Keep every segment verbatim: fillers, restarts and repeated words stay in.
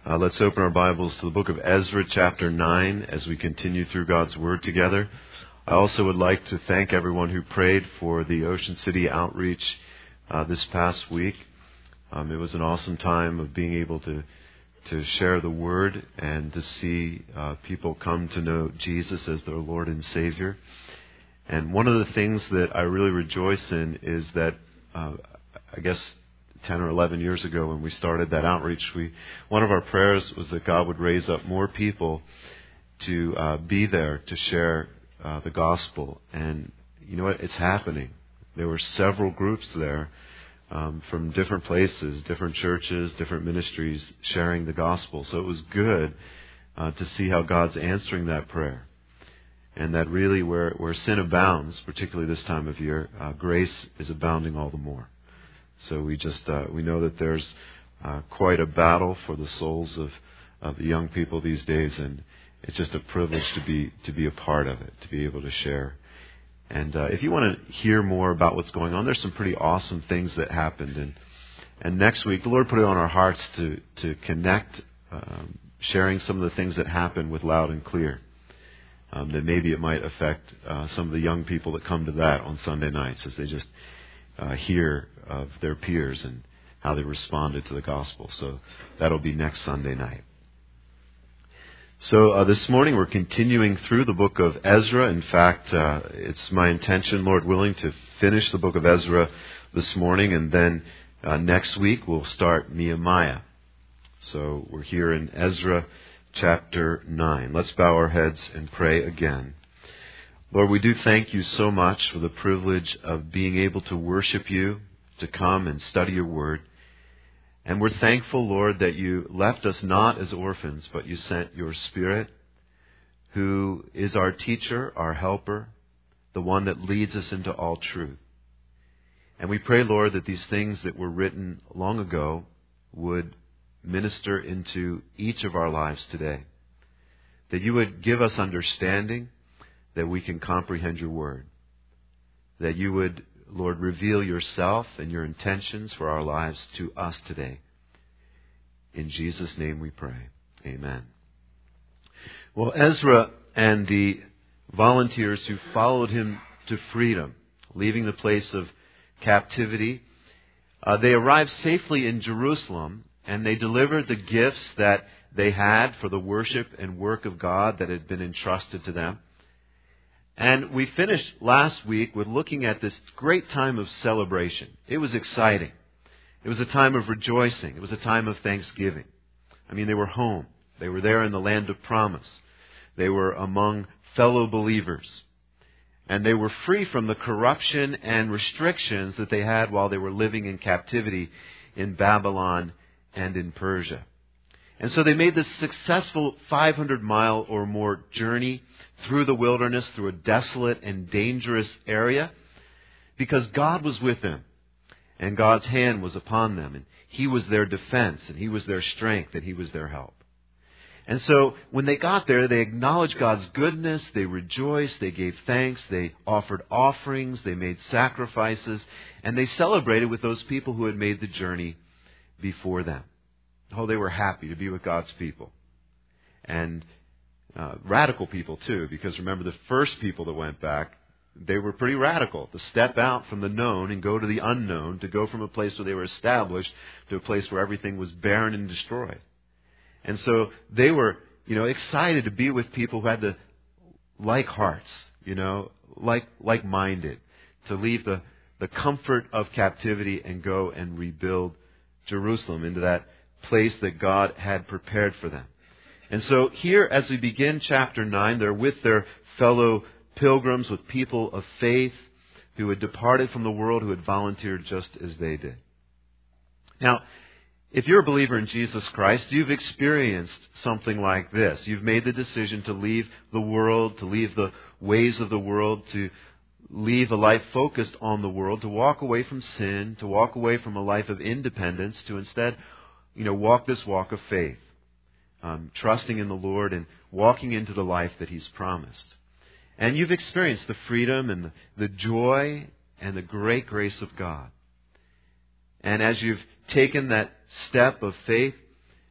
Uh, let's open our Bibles to the book of Ezra, chapter nine, as we continue through God's Word together. I also would like to thank everyone who prayed for the Ocean City outreach uh, this past week. Um, it was an awesome time of being able to to share the Word and to see uh, people come to know Jesus as their Lord and Savior. And one of the things that I really rejoice in is that, uh, I guess, ten or eleven years ago when we started that outreach, we one of our prayers was that God would raise up more people to uh, be there to share uh, the gospel. And you know what? It's happening. There were several groups there um, from different places, different churches, different ministries sharing the gospel. So it was good uh, to see how God's answering that prayer. And that really where, where sin abounds, particularly this time of year, uh, grace is abounding all the more. So we just uh, we know that there's uh, quite a battle for the souls of, of the young people these days, and it's just a privilege to be to be a part of it, to be able to share. And uh, if you want to hear more about what's going on, there's some pretty awesome things that happened. And and next week, the Lord put it on our hearts to to connect, um, sharing some of the things that happened with Loud and Clear. Um, that maybe it might affect uh, some of the young people that come to that on Sunday nights as they just uh, hear of their peers and how they responded to the gospel. So that'll be next Sunday night. So uh, this morning we're continuing through the book of Ezra. In fact, uh, it's my intention, Lord willing, to finish the book of Ezra this morning, and then uh, next week we'll start Nehemiah. So we're here in Ezra chapter nine. Let's bow our heads and pray again. Lord, we do thank you so much for the privilege of being able to worship you, to come and study your word. And we're thankful, Lord, that you left us not as orphans, but you sent your Spirit, who is our teacher, our helper, the one that leads us into all truth. And we pray, Lord, that these things that were written long ago would minister into each of our lives today. That you would give us understanding, that we can comprehend your word. That you would, Lord, reveal yourself and your intentions for our lives to us today. In Jesus' name we pray. Amen. Well, Ezra and the volunteers who followed him to freedom, leaving the place of captivity, uh, they arrived safely in Jerusalem, and they delivered the gifts that they had for the worship and work of God that had been entrusted to them. And we finished last week with looking at this great time of celebration. It was exciting. It was a time of rejoicing. It was a time of thanksgiving. I mean, they were home. They were there in the land of promise. They were among fellow believers. And they were free from the corruption and restrictions that they had while they were living in captivity in Babylon and in Persia. And so they made this successful five hundred mile or more journey through the wilderness, through a desolate and dangerous area, because God was with them, and God's hand was upon them, and He was their defense, and He was their strength, and He was their help. And so when they got there, they acknowledged God's goodness, they rejoiced, they gave thanks, they offered offerings, they made sacrifices, and they celebrated with those people who had made the journey before them. Oh, they were happy to be with God's people. And uh, radical people too, because remember the first people that went back, they were pretty radical. To step out from the known and go to the unknown, to go from a place where they were established to a place where everything was barren and destroyed. And so they were, you know, excited to be with people who had the like hearts, you know, like like-minded, to leave the, the comfort of captivity and go and rebuild Jerusalem into that place that God had prepared for them. And so here, as we begin chapter nine, they're with their fellow pilgrims, with people of faith who had departed from the world, who had volunteered just as they did. Now, if you're a believer in Jesus Christ, you've experienced something like this. You've made the decision to leave the world, to leave the ways of the world, to leave a life focused on the world, to walk away from sin, to walk away from a life of independence, to instead, you know, walk this walk of faith, um, trusting in the Lord and walking into the life that He's promised. And you've experienced the freedom and the, the joy and the great grace of God. And as you've taken that step of faith,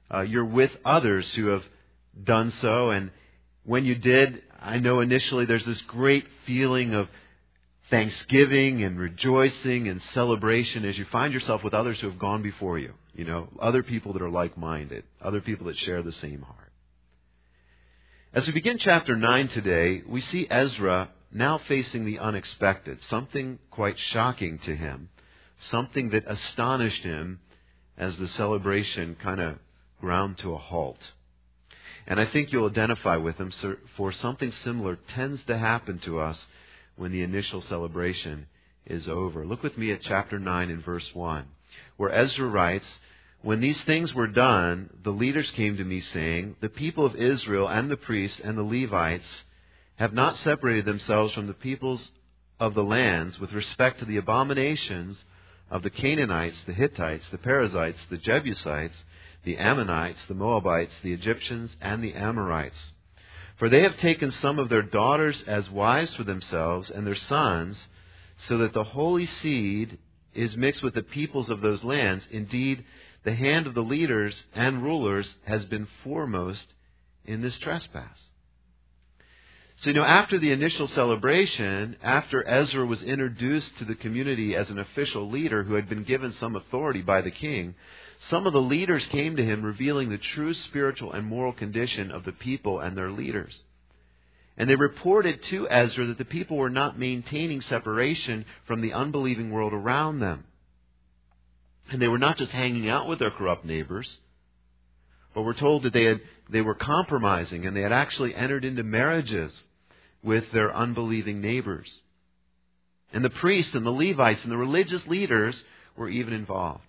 uh, you're with others who have done so. And when you did, I know initially there's this great feeling of thanksgiving and rejoicing and celebration as you find yourself with others who have gone before you. You know, other people that are like-minded, other people that share the same heart. As we begin chapter nine today, we see Ezra now facing the unexpected, something quite shocking to him, something that astonished him as the celebration kind of ground to a halt. And I think you'll identify with him, for something similar tends to happen to us when the initial celebration is over. Look with me at chapter nine and verse one, where Ezra writes, "When these things were done, the leaders came to me, saying, 'The people of Israel and the priests and the Levites have not separated themselves from the peoples of the lands with respect to the abominations of the Canaanites, the Hittites, the Perizzites, the Jebusites, the Ammonites, the Moabites, the Egyptians, and the Amorites. For they have taken some of their daughters as wives for themselves and their sons, so that the holy seed is mixed with the peoples of those lands. Indeed, the hand of the leaders and rulers has been foremost in this trespass.'" So, you know, after the initial celebration, after Ezra was introduced to the community as an official leader who had been given some authority by the king, some of the leaders came to him revealing the true spiritual and moral condition of the people and their leaders. And they reported to Ezra that the people were not maintaining separation from the unbelieving world around them. And they were not just hanging out with their corrupt neighbors, but we're told that they had they were compromising and they had actually entered into marriages with their unbelieving neighbors. And the priests and the Levites and the religious leaders were even involved.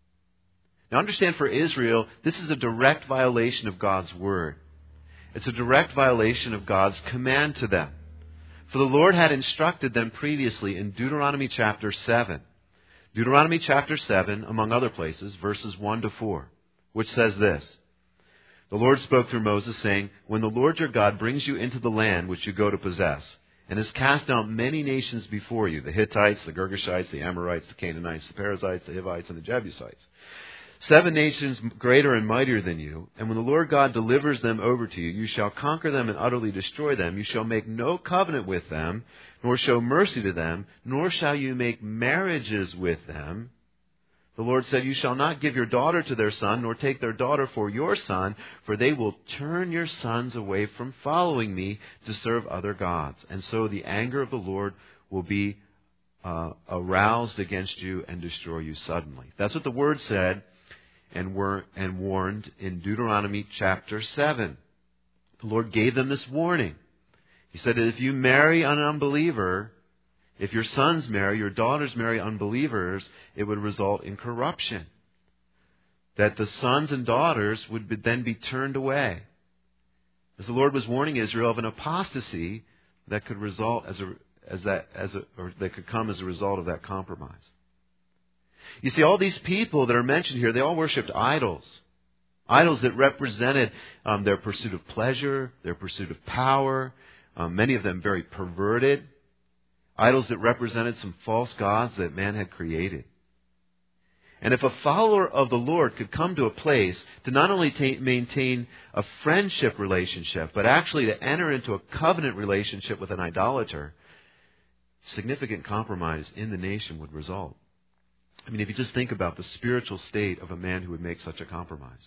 Now understand, for Israel, this is a direct violation of God's word. It's a direct violation of God's command to them. For the Lord had instructed them previously in Deuteronomy chapter seven. Deuteronomy chapter seven, among other places, verses one to four, which says this: "The Lord spoke through Moses, saying, 'When the Lord your God brings you into the land which you go to possess, and has cast out many nations before you, the Hittites, the Girgashites, the Amorites, the Canaanites, the Perizzites, the Hivites, and the Jebusites, seven nations greater and mightier than you, and when the Lord God delivers them over to you, you shall conquer them and utterly destroy them. You shall make no covenant with them, nor show mercy to them, nor shall you make marriages with them. The Lord said, you shall not give your daughter to their son, nor take their daughter for your son, for they will turn your sons away from following me to serve other gods. And so the anger of the Lord will be uh, aroused against you and destroy you suddenly.'" That's what the Word said and were and warned in Deuteronomy chapter seven. The Lord gave them this warning. He said that if you marry an unbeliever, if your sons marry, your daughters marry unbelievers, it would result in corruption. That the sons and daughters would be, then be turned away. As the Lord was warning Israel of an apostasy that could result as a as that as a or that could come as a result of that compromise. You see, all these people that are mentioned here, they all worshipped idols. Idols that represented um, their pursuit of pleasure, their pursuit of power, um, many of them very perverted. Idols that represented some false gods that man had created. And if a follower of the Lord could come to a place to not only ta- maintain a friendship relationship, but actually to enter into a covenant relationship with an idolater, significant compromise in the nation would result. I mean, if you just think about the spiritual state of a man who would make such a compromise.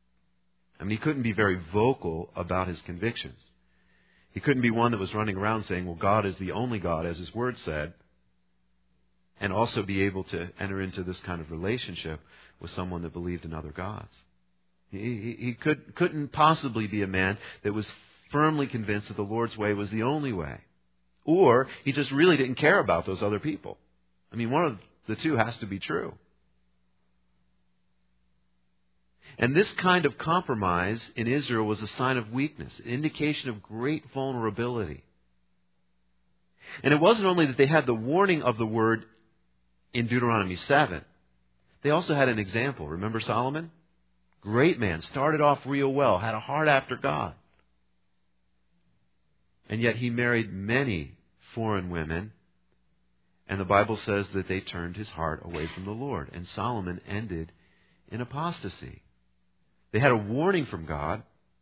I mean, he couldn't be very vocal about his convictions. He couldn't be one that was running around saying, well, God is the only God, as His Word said, and also be able to enter into this kind of relationship with someone that believed in other gods. He, he, he could, couldn't possibly be a man that was firmly convinced that the Lord's way was the only way. Or he just really didn't care about those other people. I mean, one of the two has to be true. And this kind of compromise in Israel was a sign of weakness, an indication of great vulnerability. And it wasn't only that they had the warning of the word in Deuteronomy seven. They also had an example. Remember Solomon? Great man, started off real well, had a heart after God. And yet he married many foreign women. And the Bible says that they turned his heart away from the Lord. And Solomon ended in apostasy. They had a warning from God.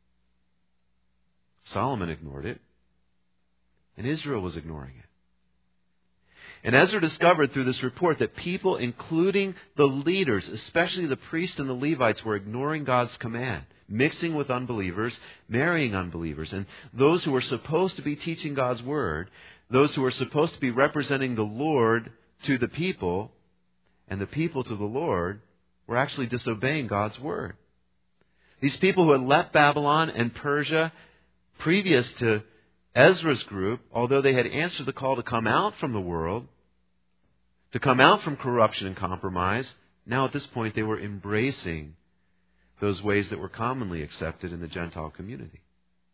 Solomon ignored it. And Israel was ignoring it. And Ezra discovered through this report that people, including the leaders, especially the priests and the Levites, were ignoring God's command, mixing with unbelievers, marrying unbelievers. And those who were supposed to be teaching God's word, those who were supposed to be representing the Lord to the people, and the people to the Lord, were actually disobeying God's word. These people who had left Babylon and Persia previous to Ezra's group, although they had answered the call to come out from the world, to come out from corruption and compromise, now at this point they were embracing those ways that were commonly accepted in the Gentile community.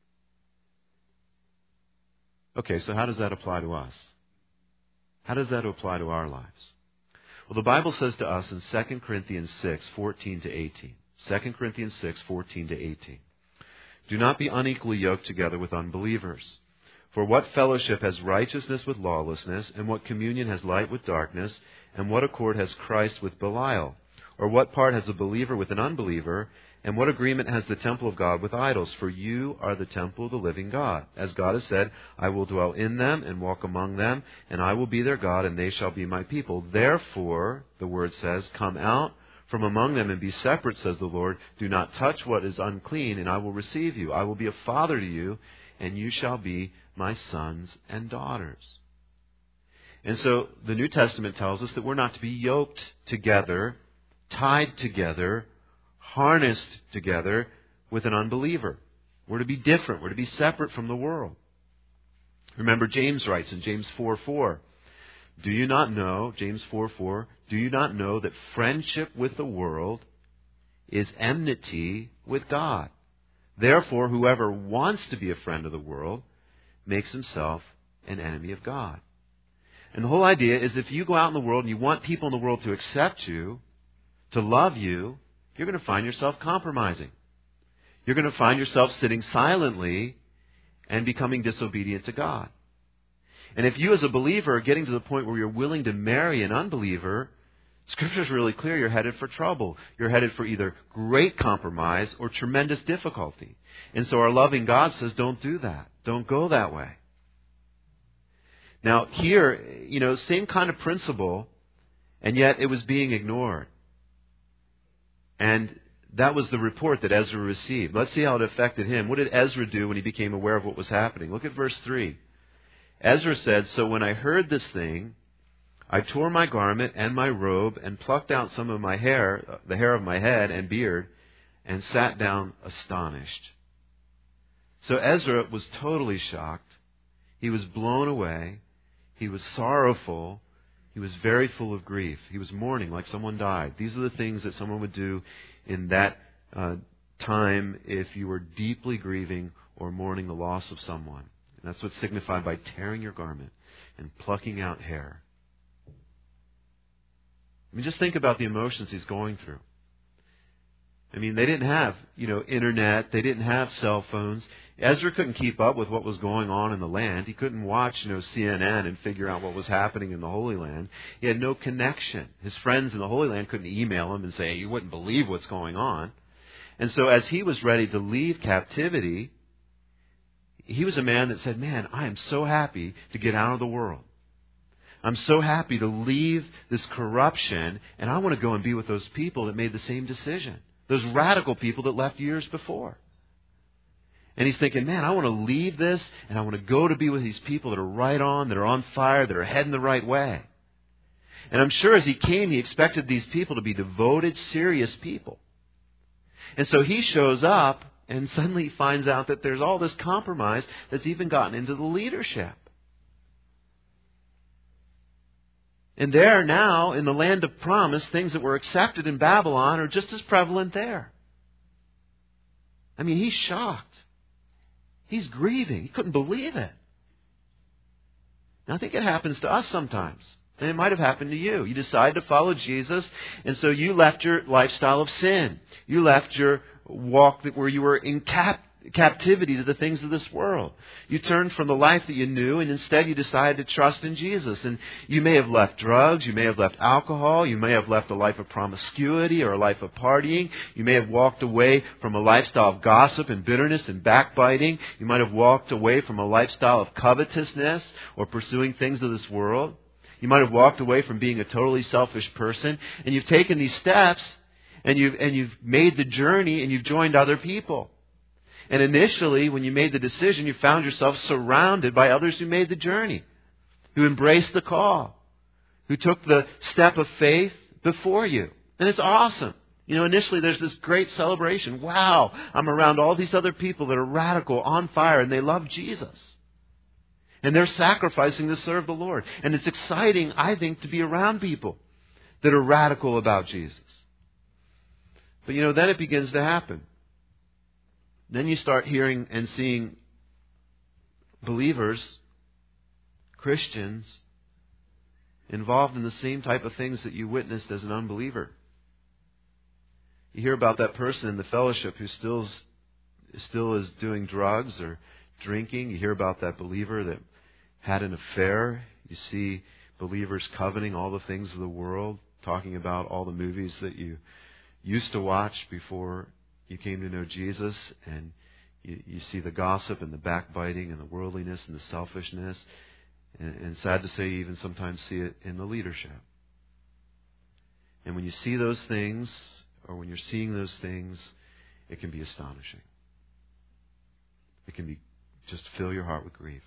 Okay, so how does that apply to us? How does that apply to our lives? Well, the Bible says to us in Second Corinthians six, fourteen to eighteen. Second Corinthians six, fourteen to eighteen. Do not be unequally yoked together with unbelievers. For what fellowship has righteousness with lawlessness, and what communion has light with darkness, and what accord has Christ with Belial? Or what part has a believer with an unbeliever, and what agreement has the temple of God with idols? For you are the temple of the living God. As God has said, I will dwell in them and walk among them, and I will be their God, and they shall be my people. Therefore, the word says, come out from among them and be separate, says the Lord. Do not touch what is unclean, and I will receive you. I will be a father to you, and you shall be my sons and daughters. And so the New Testament tells us that we're not to be yoked together, tied together, harnessed together with an unbeliever. We're to be different. We're to be separate from the world. Remember, James writes in James four four, do you not know, James four four, do you not know that friendship with the world is enmity with God? Therefore, whoever wants to be a friend of the world makes himself an enemy of God. And the whole idea is if you go out in the world and you want people in the world to accept you, to love you, you're going to find yourself compromising. You're going to find yourself sitting silently and becoming disobedient to God. And if you as a believer are getting to the point where you're willing to marry an unbeliever, Scripture is really clear you're headed for trouble. You're headed for either great compromise or tremendous difficulty. And so our loving God says, don't do that. Don't go that way. Now here, you know, same kind of principle, and yet it was being ignored. And that was the report that Ezra received. Let's see how it affected him. What did Ezra do when he became aware of what was happening? Look at verse three. Ezra said, so when I heard this thing, I tore my garment and my robe and plucked out some of my hair, the hair of my head and beard, and sat down astonished. So Ezra was totally shocked. He was blown away. He was sorrowful. He was very full of grief. He was mourning like someone died. These are the things that someone would do in that uh, time if you were deeply grieving or mourning the loss of someone. And that's what's signified by tearing your garment and plucking out hair. I mean, just think about the emotions he's going through. I mean, they didn't have, you know, internet. They didn't have cell phones. Ezra couldn't keep up with what was going on in the land. He couldn't watch, you know, C N N and figure out what was happening in the Holy Land. He had no connection. His friends in the Holy Land couldn't email him and say, hey, you wouldn't believe what's going on. And so as he was ready to leave captivity, he was a man that said, man, I am so happy to get out of the world. I'm so happy to leave this corruption, and I want to go and be with those people that made the same decision. Those radical people that left years before. And he's thinking, man, I want to leave this, and I want to go to be with these people that are right on, that are on fire, that are heading the right way. And I'm sure as he came, he expected these people to be devoted, serious people. And so he shows up, and suddenly he finds out that there's all this compromise that's even gotten into the leadership. And there now, in the land of promise, things that were accepted in Babylon are just as prevalent there. I mean, he's shocked. He's grieving. He couldn't believe it. Now, I think it happens to us sometimes. And it might have happened to you. You decide to follow Jesus, and so you left your lifestyle of sin. You left your walk that where you were in cap, captivity to the things of this world. You turned from the life that you knew, and instead you decided to trust in Jesus. And you may have left drugs, you may have left alcohol, you may have left a life of promiscuity or a life of partying. You may have walked away from a lifestyle of gossip and bitterness and backbiting. You might have walked away from a lifestyle of covetousness or pursuing things of this world. You might have walked away from being a totally selfish person. And you've taken these steps, and you've, and you've made the journey, and you've joined other people. And initially, when you made the decision, you found yourself surrounded by others who made the journey, who embraced the call, who took the step of faith before you. And it's awesome. You know, initially there's this great celebration. Wow, I'm around all these other people that are radical, on fire, and they love Jesus. And they're sacrificing to serve the Lord. And it's exciting, I think, to be around people that are radical about Jesus. But you know, then it begins to happen. Then you start hearing and seeing believers, Christians, involved in the same type of things that you witnessed as an unbeliever. You hear about that person in the fellowship who still is, still is doing drugs or drinking. You hear about that believer that had an affair. You see believers coveting all the things of the world, talking about all the movies that you used to watch before you came to know Jesus, and you, you see the gossip and the backbiting and the worldliness and the selfishness. And, and sad to say, you even sometimes see it in the leadership. And when you see those things, or when you're seeing those things, it can be astonishing. It can be just fill your heart with grief.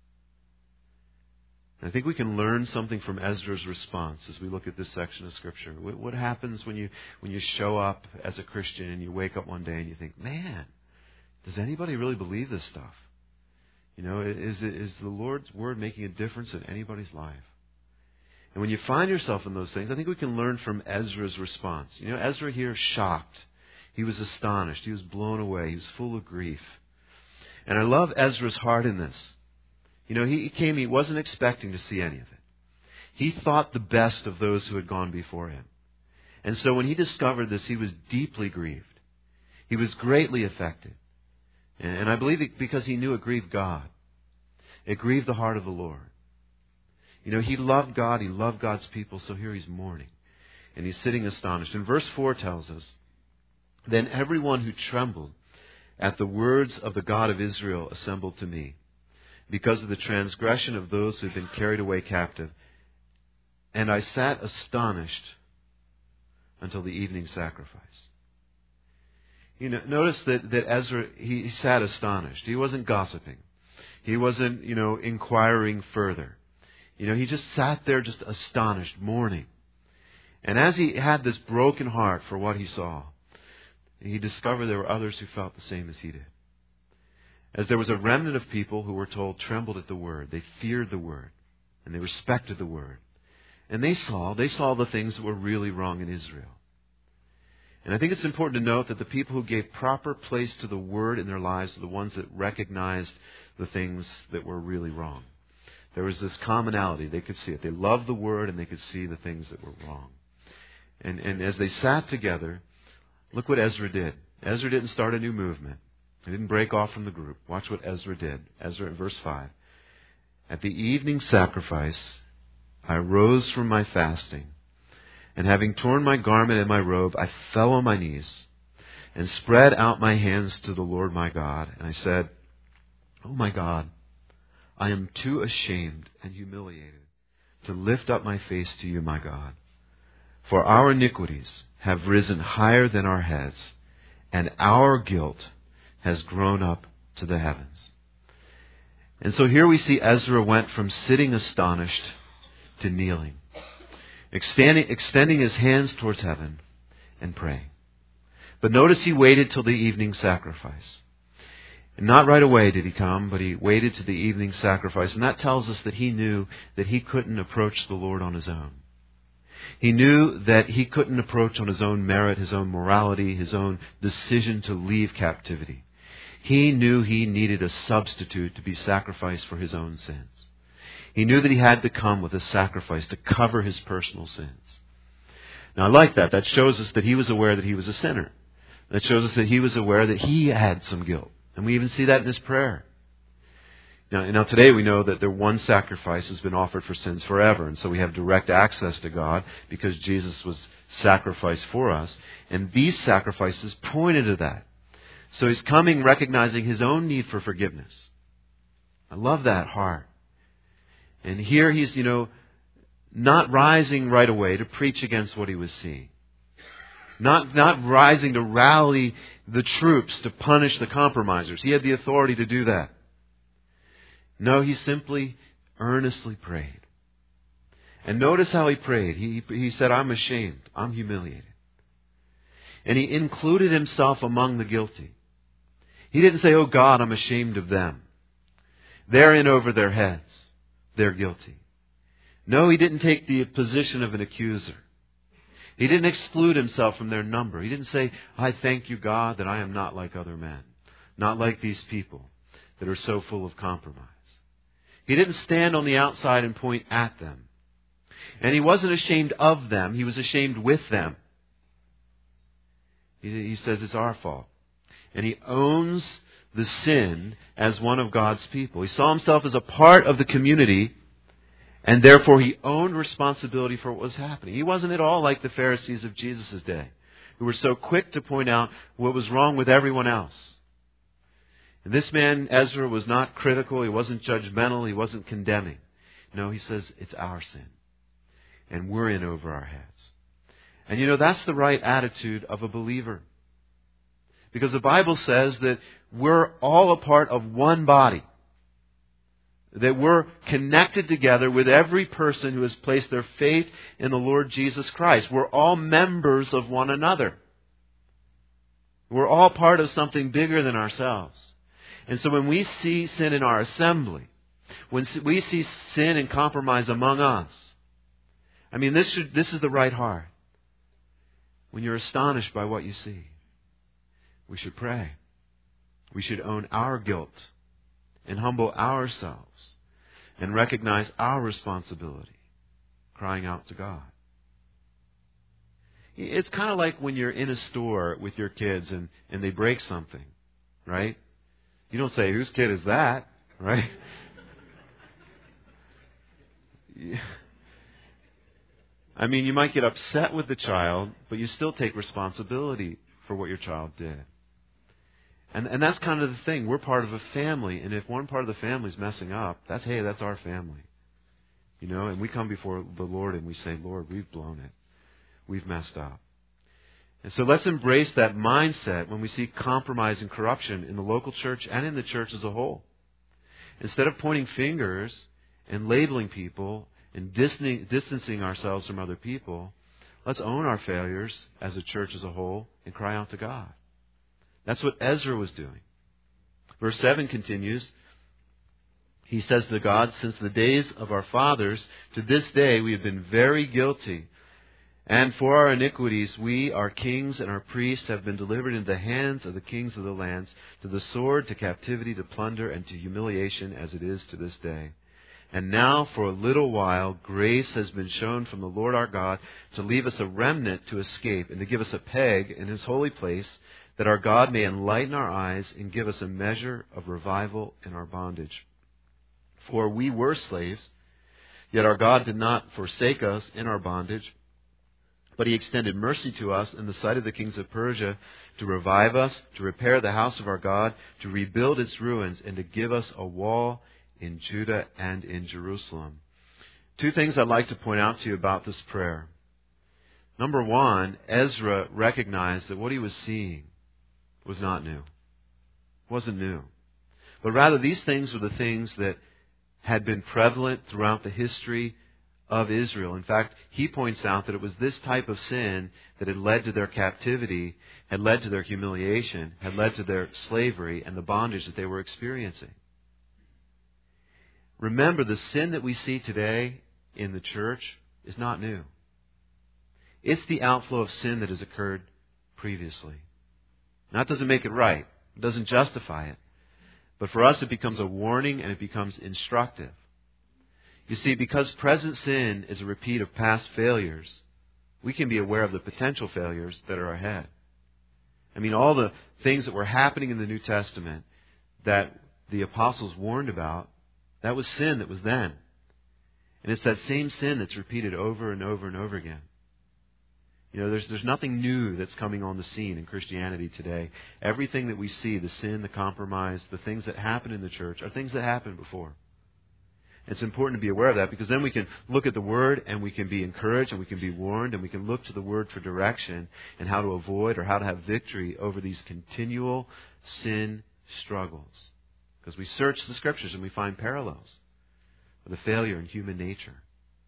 And I think we can learn something from Ezra's response as we look at this section of Scripture. What happens when you when you show up as a Christian and you wake up one day and you think, man, does anybody really believe this stuff? You know, is, is the Lord's Word making a difference in anybody's life? And when you find yourself in those things, I think we can learn from Ezra's response. You know, Ezra here is shocked. He was astonished. He was blown away. He was full of grief. And I love Ezra's heart in this. You know, he came, he wasn't expecting to see any of it. He thought the best of those who had gone before him. And so when he discovered this, he was deeply grieved. He was greatly affected. And I believe it because he knew it grieved God. It grieved the heart of the Lord. You know, he loved God, he loved God's people, so here he's mourning. And he's sitting astonished. And verse four tells us, then everyone who trembled at the words of the God of Israel assembled to me, because of the transgression of those who had been carried away captive. And I sat astonished until the evening sacrifice. You know, notice that, that Ezra, he, he sat astonished. He wasn't gossiping. He wasn't, you know, inquiring further. You know, he just sat there just astonished, mourning. And as he had this broken heart for what he saw, he discovered there were others who felt the same as he did. As there was a remnant of people who were told trembled at the word. They feared the word. And they respected the word. And they saw, they saw the things that were really wrong in Israel. And I think it's important to note that the people who gave proper place to the word in their lives are the ones that recognized the things that were really wrong. There was this commonality. They could see it. They loved the word and they could see the things that were wrong. And, and as they sat together, look what Ezra did. Ezra didn't start a new movement. He didn't break off from the group. Watch what Ezra did. Ezra in verse five. At the evening sacrifice, I rose from my fasting, and having torn my garment and my robe, I fell on my knees and spread out my hands to the Lord my God. And I said, Oh my God, I am too ashamed and humiliated to lift up my face to you, my God. For our iniquities have risen higher than our heads, and our guilt has grown up to the heavens. And so here we see Ezra went from sitting astonished to kneeling, extending, extending his hands towards heaven and praying. But notice he waited till the evening sacrifice. And not right away did he come, but he waited to the evening sacrifice. And that tells us that he knew that he couldn't approach the Lord on his own. He knew that he couldn't approach on his own merit, his own morality, his own decision to leave captivity. He knew he needed a substitute to be sacrificed for his own sins. He knew that he had to come with a sacrifice to cover his personal sins. Now I like that. That shows us that he was aware that he was a sinner. That shows us that he was aware that he had some guilt. And we even see that in his prayer. Now, now today we know that the one sacrifice has been offered for sins forever. And so we have direct access to God because Jesus was sacrificed for us. And these sacrifices pointed to that. So he's coming recognizing his own need for forgiveness. I love that heart. And here he's, you know, not rising right away to preach against what he was seeing. Not, not rising to rally the troops to punish the compromisers. He had the authority to do that. No, he simply earnestly prayed. And notice how he prayed. He, he said, I'm ashamed. I'm humiliated. And he included himself among the guilty. He didn't say, oh God, I'm ashamed of them. They're in over their heads. They're guilty. No, he didn't take the position of an accuser. He didn't exclude himself from their number. He didn't say, I thank you, God, that I am not like other men. Not like these people that are so full of compromise. He didn't stand on the outside and point at them. And he wasn't ashamed of them. He was ashamed with them. He, he says it's our fault. And he owns the sin as one of God's people. He saw himself as a part of the community, and therefore he owned responsibility for what was happening. He wasn't at all like the Pharisees of Jesus' day, who were so quick to point out what was wrong with everyone else. And this man, Ezra, was not critical. He wasn't judgmental. He wasn't condemning. No, he says it's our sin. And we're in over our heads. And you know, that's the right attitude of a believer. Because the Bible says that we're all a part of one body. That we're connected together with every person who has placed their faith in the Lord Jesus Christ. We're all members of one another. We're all part of something bigger than ourselves. And so when we see sin in our assembly, when we see sin and compromise among us, I mean, this should, this is the right heart. When you're astonished by what you see, we should pray. We should own our guilt and humble ourselves and recognize our responsibility, crying out to God. It's kind of like when you're in a store with your kids and, and they break something, right? You don't say, whose kid is that, right? Yeah. I mean, you might get upset with the child, but you still take responsibility for what your child did. And and that's kind of the thing. We're part of a family, and if one part of the family is messing up, that's, hey, that's our family. You know, and we come before the Lord and we say, Lord, we've blown it. We've messed up. And so let's embrace that mindset when we see compromise and corruption in the local church and in the church as a whole. Instead of pointing fingers and labeling people and distancing, distancing ourselves from other people, let's own our failures as a church as a whole and cry out to God. That's what Ezra was doing. Verse seven continues. He says to God, since the days of our fathers to this day we have been very guilty. And for our iniquities we, our kings and our priests, have been delivered into the hands of the kings of the lands, to the sword, to captivity, to plunder, and to humiliation, as it is to this day. And now, for a little while, grace has been shown from the Lord our God to leave us a remnant to escape and to give us a peg in His holy place, that our God may enlighten our eyes and give us a measure of revival in our bondage. For we were slaves, yet our God did not forsake us in our bondage, but He extended mercy to us in the sight of the kings of Persia to revive us, to repair the house of our God, to rebuild its ruins, and to give us a wall in Judah and in Jerusalem. Two things I'd like to point out to you about this prayer. Number one, Ezra recognized that what he was seeing was not new. It wasn't new. But rather, these things were the things that had been prevalent throughout the history of Israel. In fact, he points out that it was this type of sin that had led to their captivity, had led to their humiliation, had led to their slavery and the bondage that they were experiencing. Remember, the sin that we see today in the church is not new. It's the outflow of sin that has occurred previously. Now, that doesn't make it right. It doesn't justify it. But for us, it becomes a warning and it becomes instructive. You see, because present sin is a repeat of past failures, we can be aware of the potential failures that are ahead. I mean, all the things that were happening in the New Testament that the apostles warned about, that was sin that was then. And it's that same sin that's repeated over and over and over again. You know, there's there's nothing new that's coming on the scene in Christianity today. Everything that we see, the sin, the compromise, the things that happen in the church, are things that happened before. It's important to be aware of that, because then we can look at the Word and we can be encouraged and we can be warned and we can look to the Word for direction and how to avoid or how to have victory over these continual sin struggles. Because we search the Scriptures and we find parallels with the failure in human nature.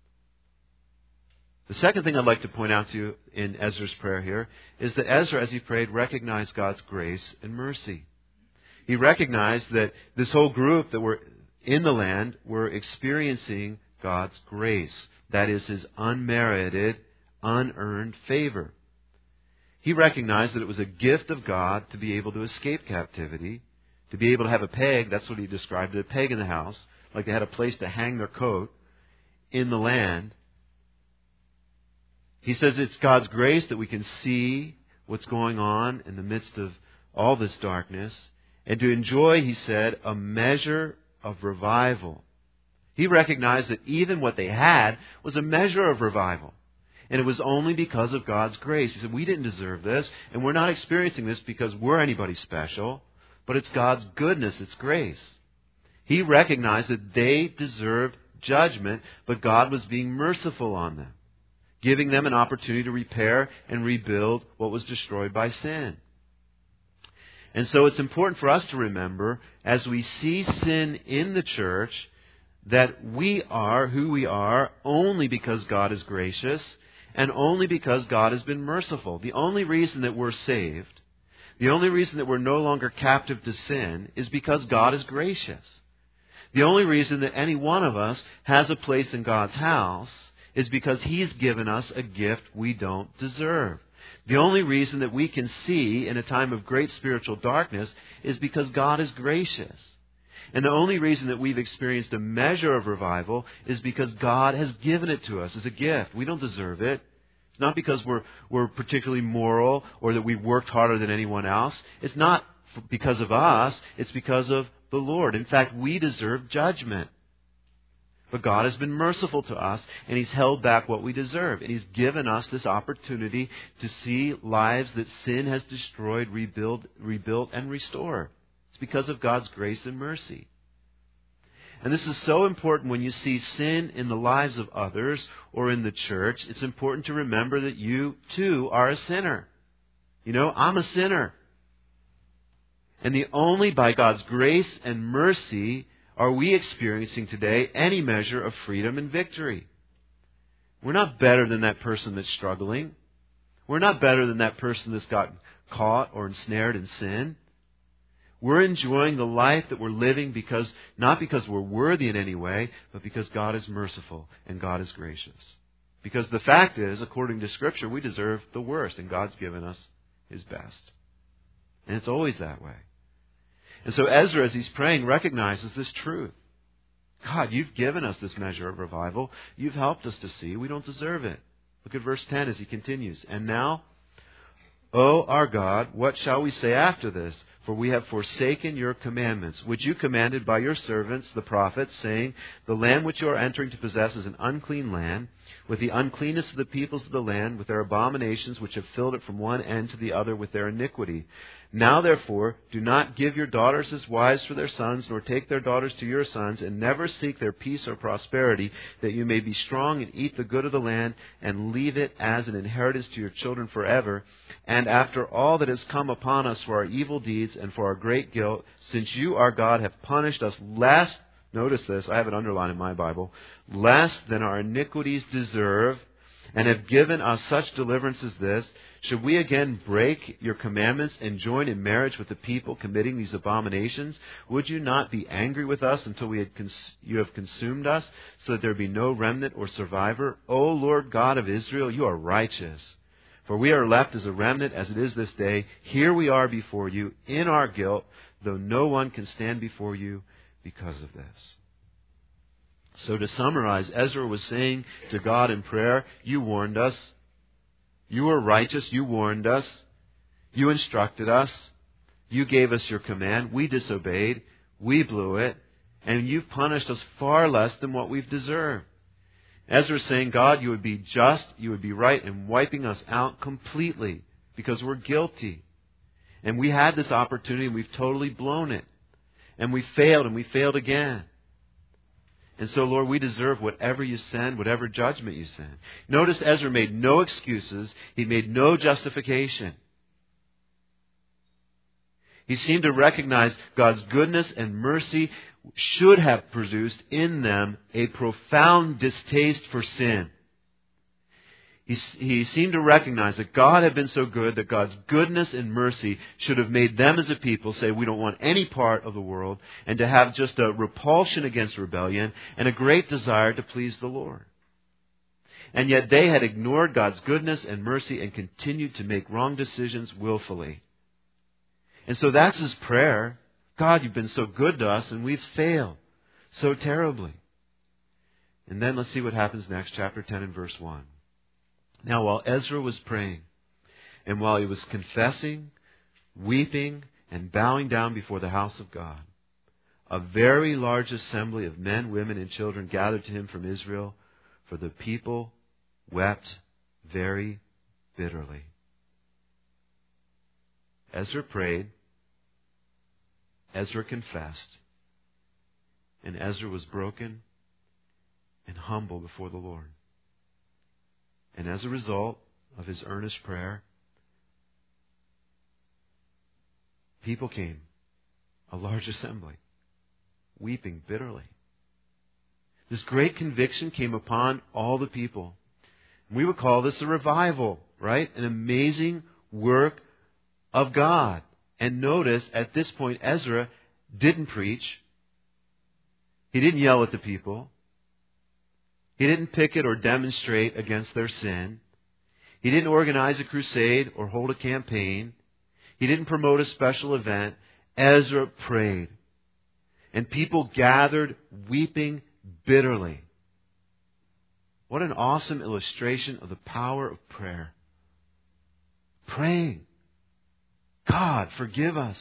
The second thing I'd like to point out to you in Ezra's prayer here is that Ezra, as he prayed, recognized God's grace and mercy. He recognized that this whole group that were in the land were experiencing God's grace. That is, His unmerited, unearned favor. He recognized that it was a gift of God to be able to escape captivity, to be able to have a peg, that's what he described it, a peg in the house, like they had a place to hang their coat in the land. He says it's God's grace that we can see what's going on in the midst of all this darkness, and to enjoy, he said, a measure of revival. He recognized that even what they had was a measure of revival. And it was only because of God's grace. He said, we didn't deserve this, and we're not experiencing this because we're anybody special, but it's God's goodness, it's grace. He recognized that they deserved judgment, but God was being merciful on them, giving them an opportunity to repair and rebuild what was destroyed by sin. And so it's important for us to remember, as we see sin in the church, that we are who we are only because God is gracious and only because God has been merciful. The only reason that we're saved, the only reason that we're no longer captive to sin, is because God is gracious. The only reason that any one of us has a place in God's house is because He's given us a gift we don't deserve. The only reason that we can see in a time of great spiritual darkness is because God is gracious. And the only reason that we've experienced a measure of revival is because God has given it to us as a gift. We don't deserve it. It's not because we're, we're particularly moral or that we've worked harder than anyone else. It's not because of us. It's because of the Lord. In fact, we deserve judgment. But God has been merciful to us, and He's held back what we deserve. And He's given us this opportunity to see lives that sin has destroyed, rebuild, rebuilt, and restored. It's because of God's grace and mercy. And this is so important when you see sin in the lives of others or in the church. It's important to remember that you, too, are a sinner. You know, I'm a sinner. And the only by God's grace and mercy are we experiencing today any measure of freedom and victory. We're not better than that person that's struggling. We're not better than that person that's got caught or ensnared in sin. We're enjoying the life that we're living because, not because we're worthy in any way, but because God is merciful and God is gracious. Because the fact is, according to Scripture, we deserve the worst, and God's given us His best. And it's always that way. And so Ezra, as he's praying, recognizes this truth. God, You've given us this measure of revival. You've helped us to see. We don't deserve it. Look at verse ten as he continues. And now, O our God, what shall we say after this? For we have forsaken Your commandments, which You commanded by Your servants, the prophets, saying, the land which you are entering to possess is an unclean land, with the uncleanness of the peoples of the land, with their abominations which have filled it from one end to the other with their iniquity. Now therefore, do not give your daughters as wives for their sons, nor take their daughters to your sons, and never seek their peace or prosperity, that you may be strong and eat the good of the land, and leave it as an inheritance to your children forever. And after all that has come upon us for our evil deeds and for our great guilt, since You, our God, have punished us less, notice this, I have it underlined in my Bible, less than our iniquities deserve, and have given us such deliverance as this, should we again break Your commandments and join in marriage with the people committing these abominations? Would You not be angry with us until we had cons- You have consumed us, so that there be no remnant or survivor? O Lord God of Israel, You are righteous. For we are left as a remnant as it is this day. Here we are before You in our guilt, though no one can stand before You because of this. So to summarize, Ezra was saying to God in prayer, You warned us. You were righteous. You warned us. You instructed us. You gave us your command. We disobeyed. We blew it. And you've punished us far less than what we've deserved. Ezra's saying, God, you would be just, you would be right in wiping us out completely because we're guilty. And we had this opportunity and we've totally blown it. And we failed and we failed again. And so, Lord, we deserve whatever you send, whatever judgment you send. Notice Ezra made no excuses. He made no justification. He seemed to recognize God's goodness and mercy should have produced in them a profound distaste for sin. He, he seemed to recognize that God had been so good that God's goodness and mercy should have made them as a people say, we don't want any part of the world, and to have just a repulsion against rebellion and a great desire to please the Lord. And yet they had ignored God's goodness and mercy and continued to make wrong decisions willfully. And so that's his prayer. God, you've been so good to us and we've failed so terribly. And then let's see what happens next, chapter ten and verse one. Now while Ezra was praying, and while he was confessing, weeping, and bowing down before the house of God, a very large assembly of men, women, and children gathered to him from Israel, for the people wept very bitterly. Ezra prayed, Ezra confessed, and Ezra was broken and humble before the Lord. And as a result of his earnest prayer, people came, a large assembly, weeping bitterly. This great conviction came upon all the people. We would call this a revival, right? An amazing work of God. And notice, at this point, Ezra didn't preach. He didn't yell at the people. He didn't picket or demonstrate against their sin. He didn't organize a crusade or hold a campaign. He didn't promote a special event. Ezra prayed. And people gathered weeping bitterly. What an awesome illustration of the power of prayer. Praying. God, forgive us.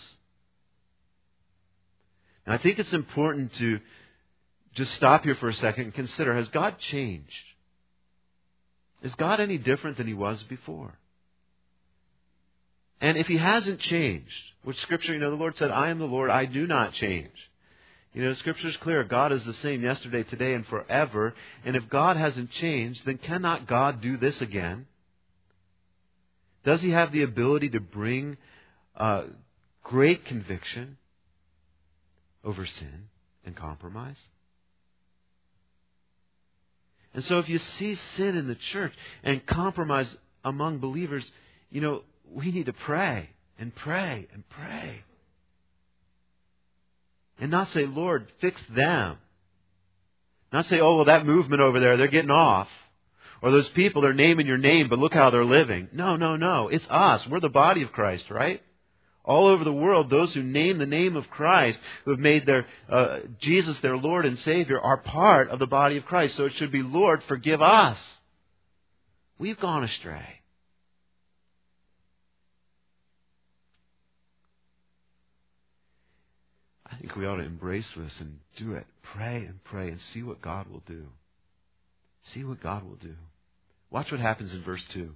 Now, I think it's important to just stop here for a second and consider, has God changed? Is God any different than He was before? And if He hasn't changed, which Scripture, you know, the Lord said, I am the Lord, I do not change. You know, Scripture is clear. God is the same yesterday, today, and forever. And if God hasn't changed, then cannot God do this again? Does He have the ability to bring uh, great conviction over sin and compromise? And so if you see sin in the church and compromise among believers, you know, we need to pray and pray and pray. And not say, Lord, fix them. Not say, oh, well, that movement over there, they're getting off. Or those people, they're naming your name, but look how they're living. No, no, no. It's us. We're the body of Christ, right? All over the world, those who name the name of Christ, who have made their uh, Jesus their Lord and Savior, are part of the body of Christ. So it should be, Lord, forgive us. We've gone astray. I think we ought to embrace this and do it. Pray and pray and see what God will do. See what God will do. Watch what happens in verse two.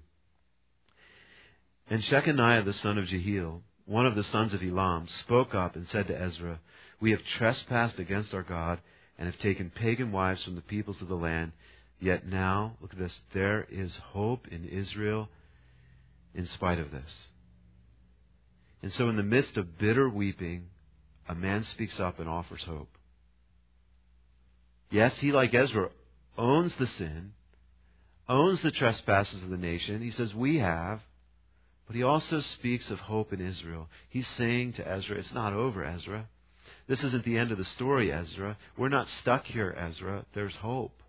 And Shechaniah the son of Jehiel, one of the sons of Elam, spoke up and said to Ezra, we have trespassed against our God and have taken pagan wives from the peoples of the land. Yet now, look at this, there is hope in Israel in spite of this. And so in the midst of bitter weeping, a man speaks up and offers hope. Yes, he, like Ezra, owns the sin, owns the trespasses of the nation. He says, we have. But he also speaks of hope in Israel. He's saying to Ezra, it's not over, Ezra. This isn't the end of the story, Ezra. We're not stuck here, Ezra. There's hope.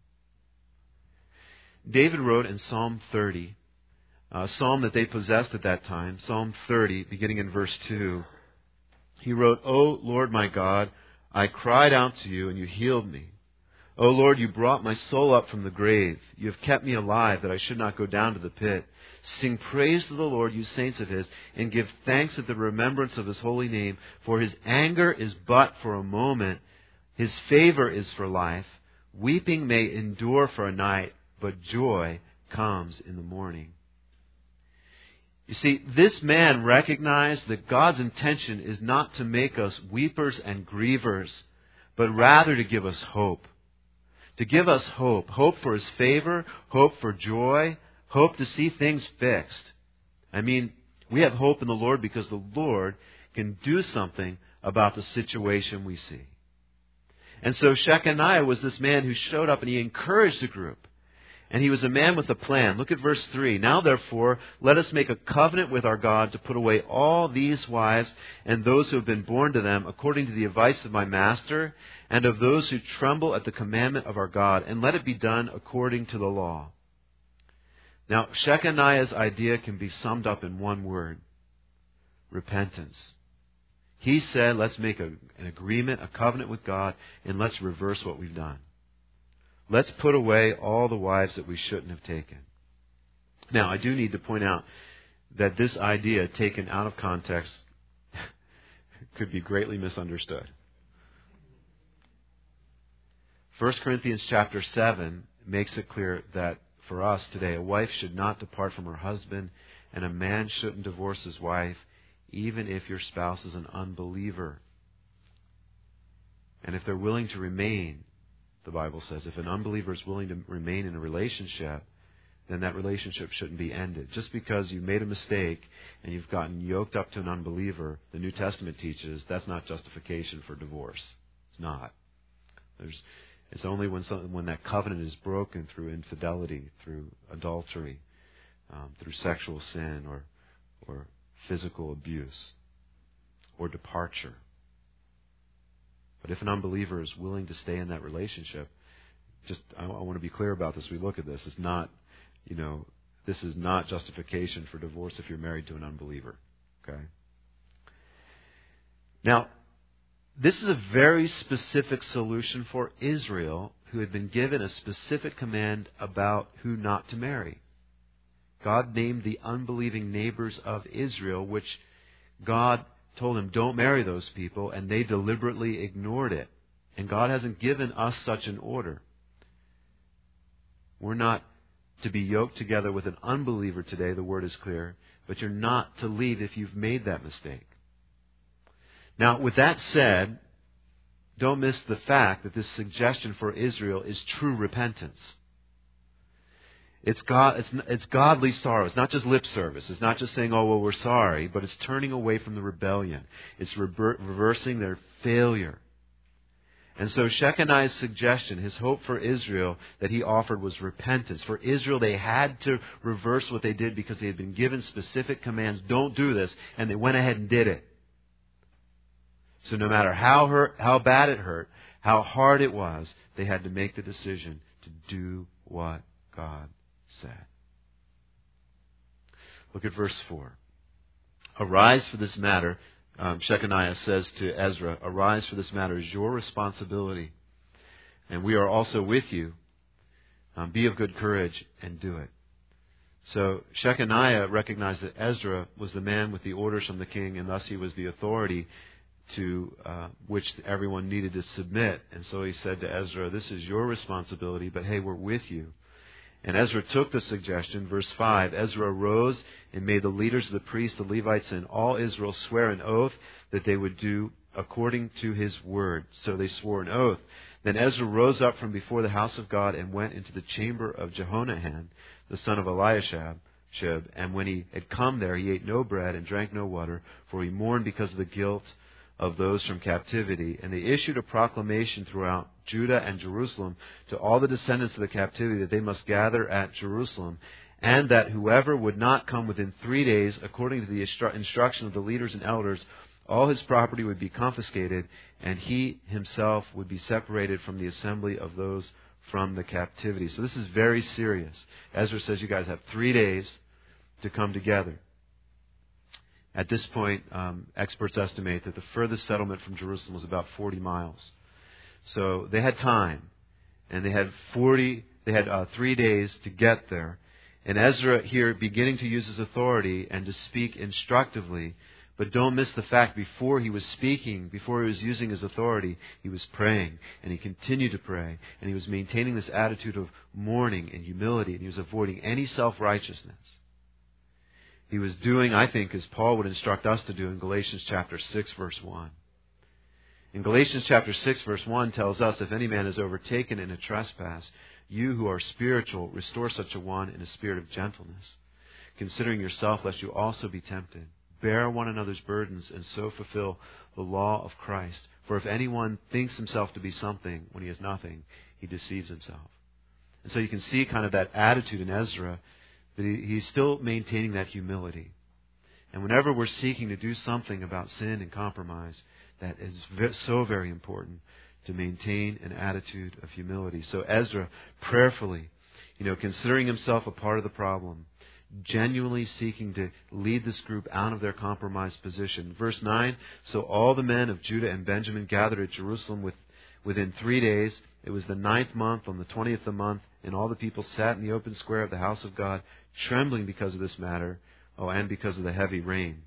David wrote in Psalm thirty, a psalm that they possessed at that time, Psalm thirty, beginning in verse two. He wrote, O Lord my God, I cried out to you and you healed me. O Lord, you brought my soul up from the grave. You have kept me alive that I should not go down to the pit. Sing praise to the Lord, you saints of His, and give thanks at the remembrance of His holy name. For His anger is but for a moment. His favor is for life. Weeping may endure for a night, but joy comes in the morning. You see, this man recognized that God's intention is not to make us weepers and grievers, but rather to give us hope. To give us hope. Hope for His favor, hope for joy, hope to see things fixed. I mean, we have hope in the Lord because the Lord can do something about the situation we see. And so Shechaniah was this man who showed up and he encouraged the group. And he was a man with a plan. Look at verse three. Now therefore, let us make a covenant with our God to put away all these wives and those who have been born to them according to the advice of my master and of those who tremble at the commandment of our God. And let it be done according to the law. Now, Shechaniah's idea can be summed up in one word. Repentance. He said, let's make a, an agreement, a covenant with God, and let's reverse what we've done. Let's put away all the wives that we shouldn't have taken. Now, I do need to point out that this idea, taken out of context, could be greatly misunderstood. First Corinthians chapter seven makes it clear that for us today, a wife should not depart from her husband, and a man shouldn't divorce his wife, even if your spouse is an unbeliever. And if they're willing to remain, the Bible says, if an unbeliever is willing to remain in a relationship, then that relationship shouldn't be ended. Just because you made a mistake and you've gotten yoked up to an unbeliever, the New Testament teaches that's not justification for divorce. It's not. There's, it's only when some, when that covenant is broken through infidelity, through adultery, um, through sexual sin, or or physical abuse, or departure. But if an unbeliever is willing to stay in that relationship, just I, I want to be clear about this. We look at this. It's not, you know, this is not justification for divorce if you're married to an unbeliever. Okay? Now, this is a very specific solution for Israel, who had been given a specific command about who not to marry. God named the unbelieving neighbors of Israel, which God told him, don't marry those people, and they deliberately ignored it. And God hasn't given us such an order. We're not to be yoked together with an unbeliever today, the word is clear, but you're not to leave if you've made that mistake. Now, with that said, don't miss the fact that this suggestion for Israel is true repentance. It's God. It's, it's godly sorrow. It's not just lip service. It's not just saying, "Oh well, we're sorry," but it's turning away from the rebellion. It's rever- reversing their failure. And so Shechaniah's suggestion, his hope for Israel that he offered, was repentance. For Israel, they had to reverse what they did because they had been given specific commands. Don't do this, and they went ahead and did it. So no matter how hurt, how bad it hurt, how hard it was, they had to make the decision to do what God said. Look at verse four. Arise for this matter, um, Shechaniah says to Ezra, arise for this matter is your responsibility, and we are also with you. Um, be of good courage and do it. So Shechaniah recognized that Ezra was the man with the orders from the king, and thus he was the authority to uh, which everyone needed to submit. And so he said to Ezra, this is your responsibility, but hey, we're with you. And Ezra took the suggestion. Verse five, Ezra arose and made the leaders of the priests, the Levites, and all Israel swear an oath that they would do according to his word. So they swore an oath. Then Ezra rose up from before the house of God and went into the chamber of Jehonahan, the son of Eliashib. And when he had come there, he ate no bread and drank no water, for he mourned because of the guilt of those from captivity. And they issued a proclamation throughout Judah and Jerusalem to all the descendants of the captivity that they must gather at Jerusalem, and that whoever would not come within three days, according to the instru- instruction of the leaders and elders, all his property would be confiscated, and he himself would be separated from the assembly of those from the captivity. So this is very serious. Ezra says you guys have three days to come together. At this point, um, experts estimate that the furthest settlement from Jerusalem was about forty miles. So they had time. And they had forty, they had uh, three days to get there. And Ezra here beginning to use his authority and to speak instructively. But don't miss the fact, before he was speaking, before he was using his authority, he was praying. And he continued to pray. And he was maintaining this attitude of mourning and humility. And he was avoiding any self-righteousness. He was doing, I think, as Paul would instruct us to do in Galatians chapter six, verse one. In Galatians chapter six, verse one tells us, if any man is overtaken in a trespass, you who are spiritual, restore such a one in a spirit of gentleness, considering yourself, lest you also be tempted. Bear one another's burdens, and so fulfill the law of Christ. For if anyone thinks himself to be something when he is nothing, he deceives himself. And so you can see kind of that attitude in Ezra, that he, he's still maintaining that humility. And whenever we're seeking to do something about sin and compromise, that is so very important, to maintain an attitude of humility. So Ezra, prayerfully, you know, considering himself a part of the problem, genuinely seeking to lead this group out of their compromised position. Verse nine, so all the men of Judah and Benjamin gathered at Jerusalem with, within three days. It was the ninth month, on the twentieth of the month, and all the people sat in the open square of the house of God, trembling because of this matter, oh, and because of the heavy rain.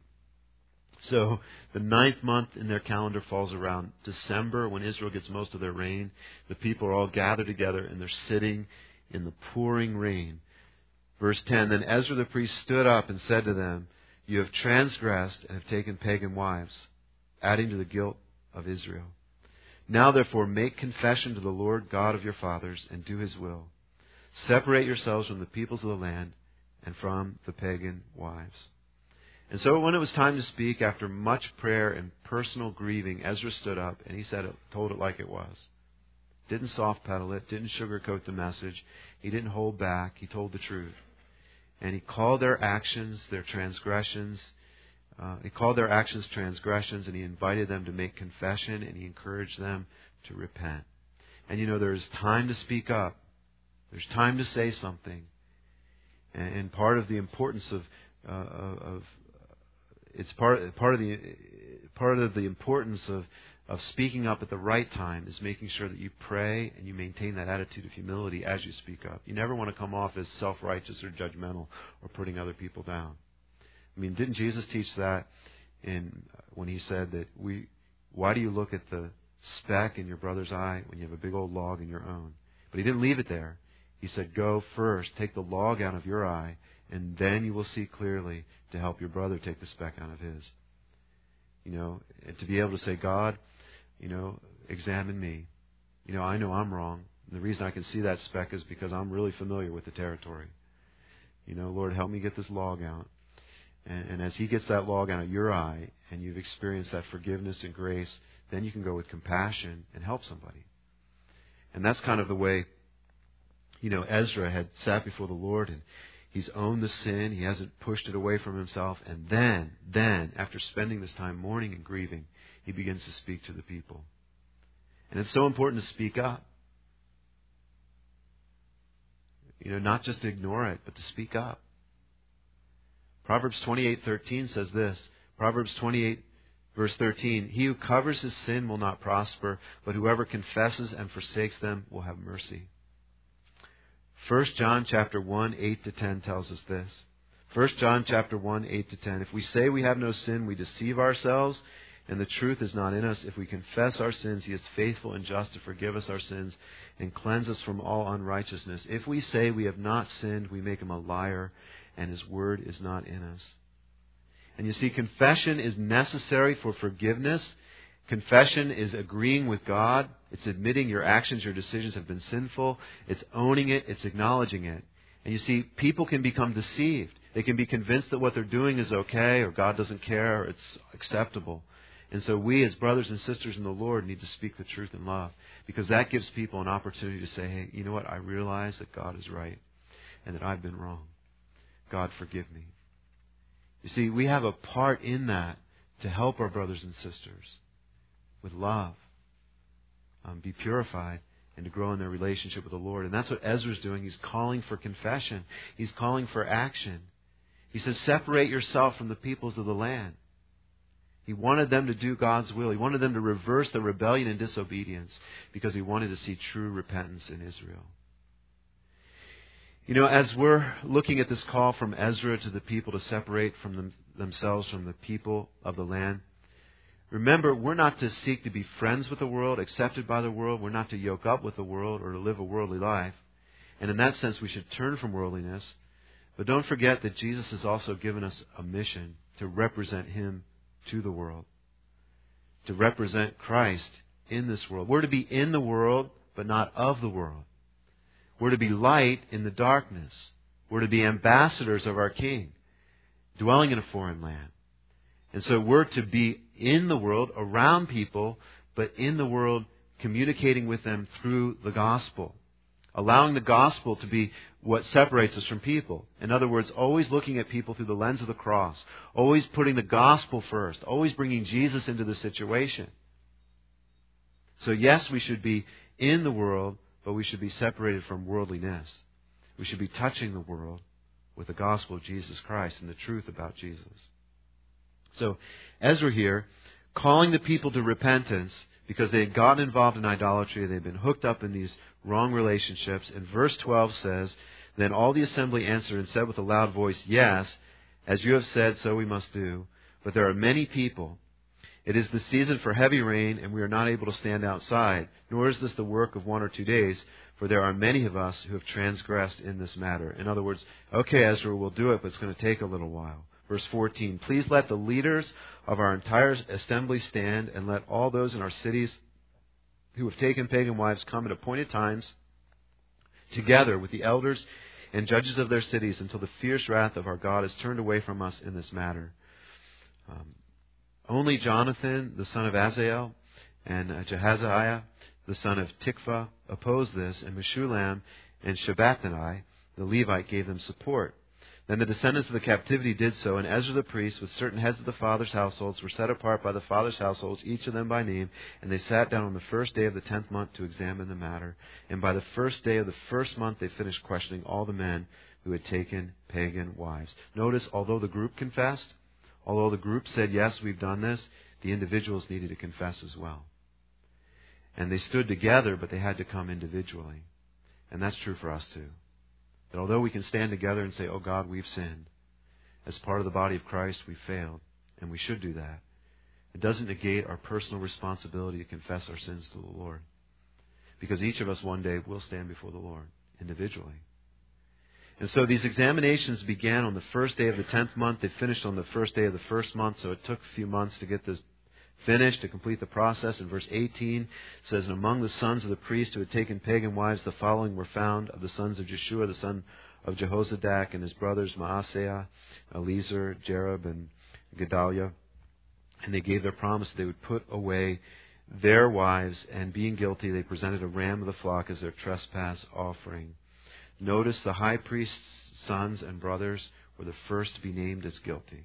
So the ninth month in their calendar falls around December, when Israel gets most of their rain. The people are all gathered together and they're sitting in the pouring rain. Verse ten, then Ezra the priest stood up and said to them, you have transgressed and have taken pagan wives, adding to the guilt of Israel. Now therefore make confession to the Lord God of your fathers and do His will. Separate yourselves from the peoples of the land and from the pagan wives. And so when it was time to speak, after much prayer and personal grieving, Ezra stood up and he said it, told it like it was. Didn't soft pedal it, didn't sugarcoat the message. He didn't hold back. He told the truth. And he called their actions, their transgressions, uh, he called their actions transgressions, and he invited them to make confession, and he encouraged them to repent. And you know, there's time to speak up. There's time to say something. And, and part of the importance of, uh, of It's part part of the part of the importance of, of speaking up at the right time is making sure that you pray and you maintain that attitude of humility as you speak up. You never want to come off as self-righteous or judgmental or putting other people down. I mean, didn't Jesus teach that in when He said that we? Why do you look at the speck in your brother's eye when you have a big old log in your own? But He didn't leave it there. He said, go first, take the log out of your eye, and then you will see clearly to help your brother take the speck out of his. You know, and to be able to say, God, you know, examine me. You know, I know I'm wrong. And the reason I can see that speck is because I'm really familiar with the territory. You know, Lord, help me get this log out. And, and as He gets that log out of your eye, and you've experienced that forgiveness and grace, then you can go with compassion and help somebody. And that's kind of the way, you know, Ezra had sat before the Lord, and he's owned the sin. He hasn't pushed it away from himself. And then, then, after spending this time mourning and grieving, he begins to speak to the people. And it's so important to speak up. You know, not just to ignore it, but to speak up. Proverbs twenty-eight thirteen says this. Proverbs twenty-eight, verse thirteen. He who covers his sin will not prosper, but whoever confesses and forsakes them will have mercy. First John chapter one, eight to ten tells us this. First John chapter one, eight to ten. If we say we have no sin, we deceive ourselves, and the truth is not in us. If we confess our sins, He is faithful and just to forgive us our sins and cleanse us from all unrighteousness. If we say we have not sinned, we make Him a liar, and His word is not in us. And you see, confession is necessary for forgiveness. Confession is agreeing with God. It's admitting your actions, your decisions have been sinful. It's owning it. It's acknowledging it. And you see, people can become deceived. They can be convinced that what they're doing is okay, or God doesn't care, or it's acceptable. And so we as brothers and sisters in the Lord need to speak the truth in love, because that gives people an opportunity to say, hey, you know what? I realize that God is right and that I've been wrong. God, forgive me. You see, we have a part in that to help our brothers and sisters with love, um, be purified, and to grow in their relationship with the Lord. And that's what Ezra's doing. He's calling for confession. He's calling for action. He says, separate yourself from the peoples of the land. He wanted them to do God's will. He wanted them to reverse their rebellion and disobedience because He wanted to see true repentance in Israel. You know, as we're looking at this call from Ezra to the people to separate from them, themselves from the people of the land, remember, we're not to seek to be friends with the world, accepted by the world. We're not to yoke up with the world or to live a worldly life. And in that sense, we should turn from worldliness. But don't forget that Jesus has also given us a mission to represent Him to the world, to represent Christ in this world. We're to be in the world, but not of the world. We're to be light in the darkness. We're to be ambassadors of our King, dwelling in a foreign land. And so we're to be in the world, around people, but in the world, communicating with them through the gospel. Allowing the gospel to be what separates us from people. In other words, always looking at people through the lens of the cross. Always putting the gospel first. Always bringing Jesus into the situation. So yes, we should be in the world, but we should be separated from worldliness. We should be touching the world with the gospel of Jesus Christ and the truth about Jesus. So Ezra here, calling the people to repentance because they had gotten involved in idolatry. They'd been hooked up in these wrong relationships. And verse twelve says, "Then all the assembly answered and said with a loud voice, 'Yes, as you have said, so we must do. But there are many people. It is the season for heavy rain, and we are not able to stand outside. Nor is this the work of one or two days, for there are many of us who have transgressed in this matter.'" In other words, okay, Ezra, we'll do it, but it's going to take a little while. Verse fourteen, "Please let the leaders of our entire assembly stand, and let all those in our cities who have taken pagan wives come at appointed times together with the elders and judges of their cities until the fierce wrath of our God is turned away from us in this matter." Um, only Jonathan, the son of Azael, and uh, Jehaziah, the son of Tikva, opposed this, and Meshullam and Shabbathani, the Levite, gave them support. Then the descendants of the captivity did so, and Ezra the priest, with certain heads of the fathers' households, were set apart by the fathers' households, each of them by name, and they sat down on the first day of the tenth month to examine the matter. And by the first day of the first month they finished questioning all the men who had taken pagan wives. Notice, although the group confessed, although the group said, yes, we've done this, the individuals needed to confess as well. And they stood together, but they had to come individually. And that's true for us too. That although we can stand together and say, oh God, we've sinned, as part of the body of Christ, we failed, and we should do that, it doesn't negate our personal responsibility to confess our sins to the Lord. Because each of us one day will stand before the Lord, individually. And so these examinations began on the first day of the tenth month. They finished on the first day of the first month, so it took a few months to get this finished, to complete the process. In verse eighteen, it says, "And among the sons of the priests who had taken pagan wives, the following were found of the sons of Jeshua, the son of Jehozadak, and his brothers Maaseiah, Eleazar, Jerub, and Gedaliah. And they gave their promise that they would put away their wives, and being guilty, they presented a ram of the flock as their trespass offering." Notice the high priest's sons and brothers were the first to be named as guilty.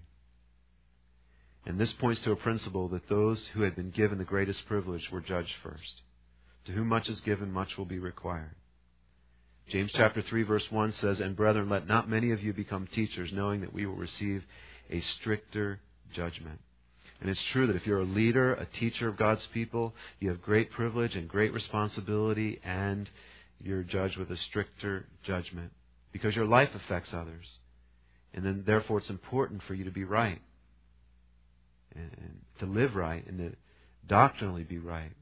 And this points to a principle that those who had been given the greatest privilege were judged first. To whom much is given, much will be required. James chapter three verse one says, "And brethren, let not many of you become teachers, knowing that we will receive a stricter judgment." And it's true that if you're a leader, a teacher of God's people, you have great privilege and great responsibility, and you're judged with a stricter judgment because your life affects others. And then therefore it's important for you to be right, and to live right, and to doctrinally be right.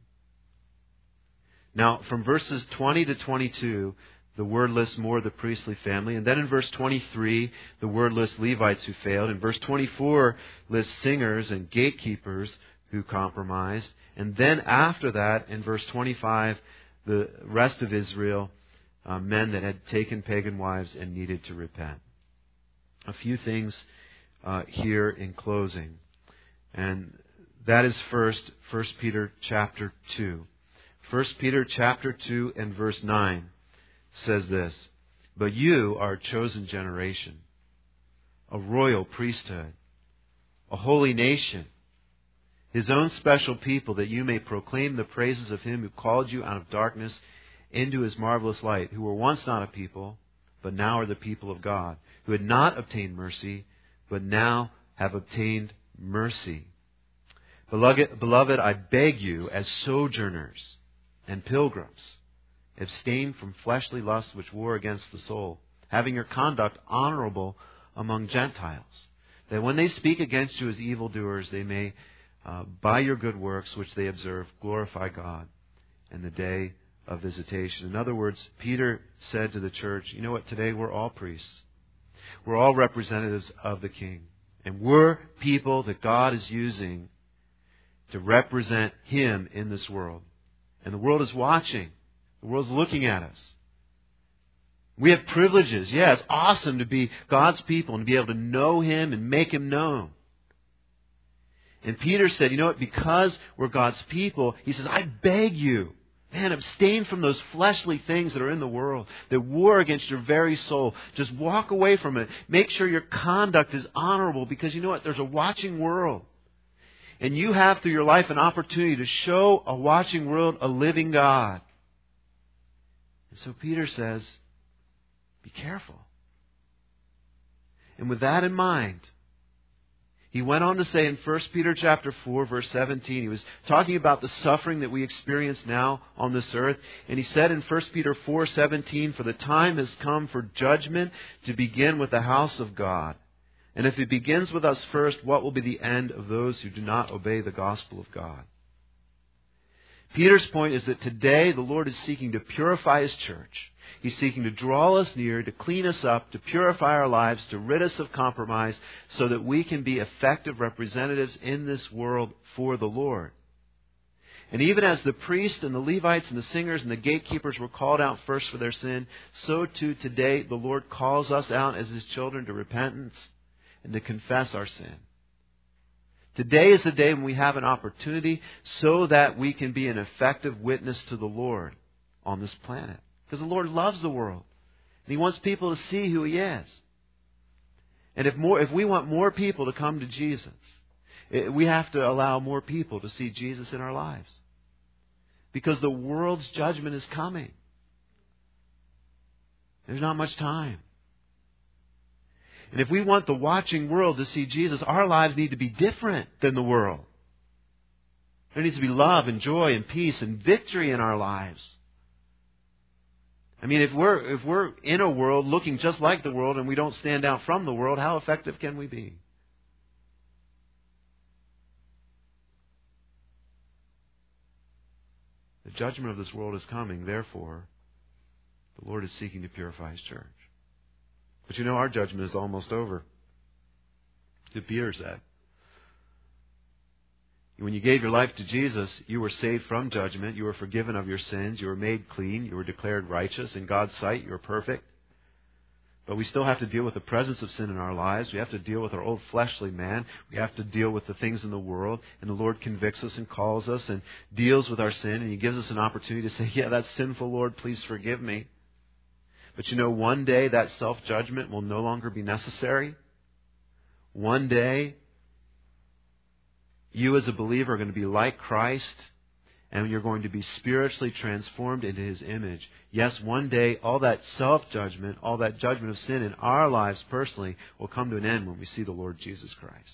Now, from verses twenty to twenty-two, the word lists more of the priestly family. And then in verse twenty-three, the word lists Levites who failed. In verse twenty-four, lists singers and gatekeepers who compromised. And then after that, in verse twenty-five, the rest of Israel, uh, men that had taken pagan wives and needed to repent. A few things uh, here in closing. And that is first, First Peter chapter two. First Peter chapter two and verse nine says this, "But you are a chosen generation, a royal priesthood, a holy nation, His own special people, that you may proclaim the praises of Him who called you out of darkness into His marvelous light, who were once not a people, but now are the people of God, who had not obtained mercy, but now have obtained mercy." Beloved, beloved, I beg you, as sojourners and pilgrims, abstain from fleshly lusts which war against the soul, having your conduct honorable among Gentiles, that when they speak against you as evildoers, they may, uh, by your good works which they observe, glorify God in the day of visitation. In other words, Peter said to the church, you know what, today we're all priests. We're all representatives of the King. And we're people that God is using to represent Him in this world. And the world is watching. The world's looking at us. We have privileges. Yeah, it's awesome to be God's people and to be able to know Him and make Him known. And Peter said, you know what, because we're God's people, he says, I beg you, man, abstain from those fleshly things that are in the world that war against your very soul. Just walk away from it. Make sure your conduct is honorable, because you know what, there's a watching world. And you have through your life an opportunity to show a watching world a living God. And so Peter says, be careful. And with that in mind, he went on to say in First Peter chapter four, verse seventeen, he was talking about the suffering that we experience now on this earth. And he said in First Peter four seventeen, for the time has come for judgment to begin with the house of God. And if it begins with us first, what will be the end of those who do not obey the gospel of God? Peter's point is that today the Lord is seeking to purify His church. He's seeking to draw us near, to clean us up, to purify our lives, to rid us of compromise, so that we can be effective representatives in this world for the Lord. And even as the priests and the Levites and the singers and the gatekeepers were called out first for their sin, so too today the Lord calls us out as His children to repentance and to confess our sin. Today is the day when we have an opportunity so that we can be an effective witness to the Lord on this planet. Because the Lord loves the world. And He wants people to see who He is. And if more, if we want more people to come to Jesus, it, we have to allow more people to see Jesus in our lives. Because the world's judgment is coming. There's not much time. And if we want the watching world to see Jesus, our lives need to be different than the world. There needs to be love and joy and peace and victory in our lives. I mean, if we're if we're in a world looking just like the world and we don't stand out from the world, how effective can we be? The judgment of this world is coming. Therefore, the Lord is seeking to purify His church. But you know, our judgment is almost over. As Peter said. When you gave your life to Jesus, you were saved from judgment. You were forgiven of your sins. You were made clean. You were declared righteous. In God's sight, you were perfect. But we still have to deal with the presence of sin in our lives. We have to deal with our old fleshly man. We have to deal with the things in the world. And the Lord convicts us and calls us and deals with our sin. And He gives us an opportunity to say, yeah, that's sinful, Lord. Please forgive me. But you know, one day that self-judgment will no longer be necessary. One day, you as a believer are going to be like Christ, and you're going to be spiritually transformed into His image. Yes, one day, all that self-judgment, all that judgment of sin in our lives personally will come to an end when we see the Lord Jesus Christ.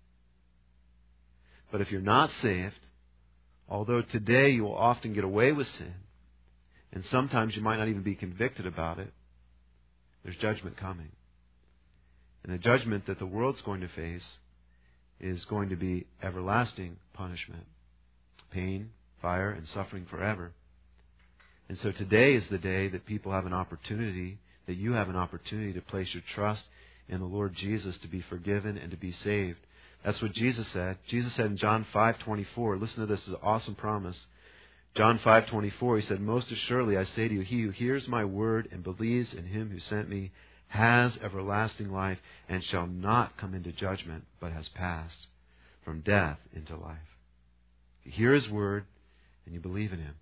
But if you're not saved, although today you will often get away with sin, and sometimes you might not even be convicted about it, there's judgment coming. And the judgment that the world's going to face is going to be everlasting punishment. Pain, fire, and suffering forever. And so today is the day that people have an opportunity, that you have an opportunity to place your trust in the Lord Jesus to be forgiven and to be saved. That's what Jesus said. Jesus said in John five twenty-four, listen to this, this is an awesome promise. John five twenty-four, He said, most assuredly I say to you, he who hears my word and believes in Him who sent me has everlasting life and shall not come into judgment, but has passed from death into life. You hear His word and you believe in Him,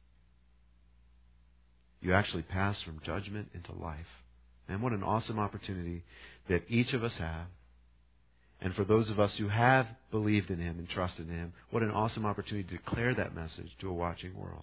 you actually pass from judgment into life. And what an awesome opportunity that each of us have. And for those of us who have believed in Him and trusted in Him, what an awesome opportunity to declare that message to a watching world.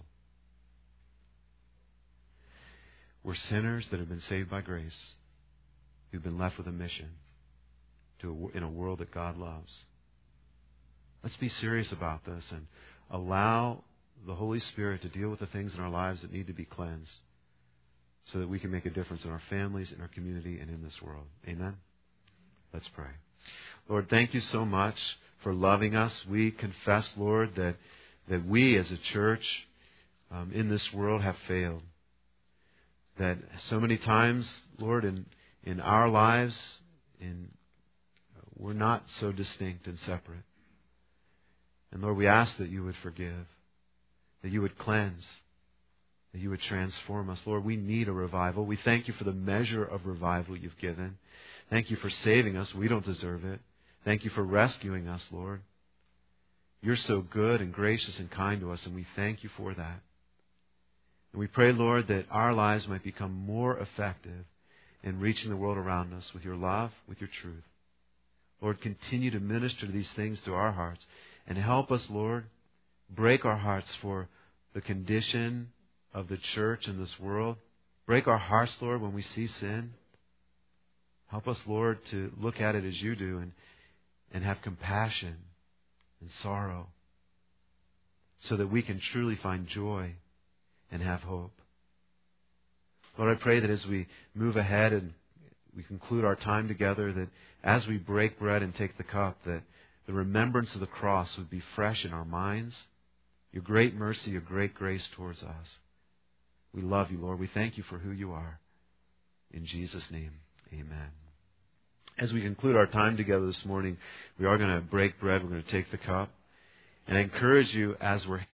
We're sinners that have been saved by grace, who've been left with a mission to a, in a world that God loves. Let's be serious about this and allow the Holy Spirit to deal with the things in our lives that need to be cleansed so that we can make a difference in our families, in our community, and in this world. Amen? Let's pray. Lord, thank you so much for loving us. We confess, Lord, that, that we as a church um, in this world have failed. That so many times, Lord, in, in our lives, in, we're not so distinct and separate. And Lord, we ask that you would forgive, that you would cleanse, that you would transform us. Lord, we need a revival. We thank you for the measure of revival you've given. Thank you for saving us. We don't deserve it. Thank you for rescuing us, Lord. You're so good and gracious and kind to us, and we thank you for that. And we pray, Lord, that our lives might become more effective in reaching the world around us with your love, with your truth. Lord, continue to minister these things to our hearts and help us, Lord, break our hearts for the condition of the church in this world. Break our hearts, Lord, when we see sin. Help us, Lord, to look at it as you do and, and have compassion and sorrow so that we can truly find joy and have hope. Lord, I pray that as we move ahead and we conclude our time together, that as we break bread and take the cup, that the remembrance of the cross would be fresh in our minds. Your great mercy, your great grace towards us. We love you, Lord. We thank you for who you are. In Jesus' name, amen. As we conclude our time together this morning, we are going to break bread. We're going to take the cup. And I encourage you as we're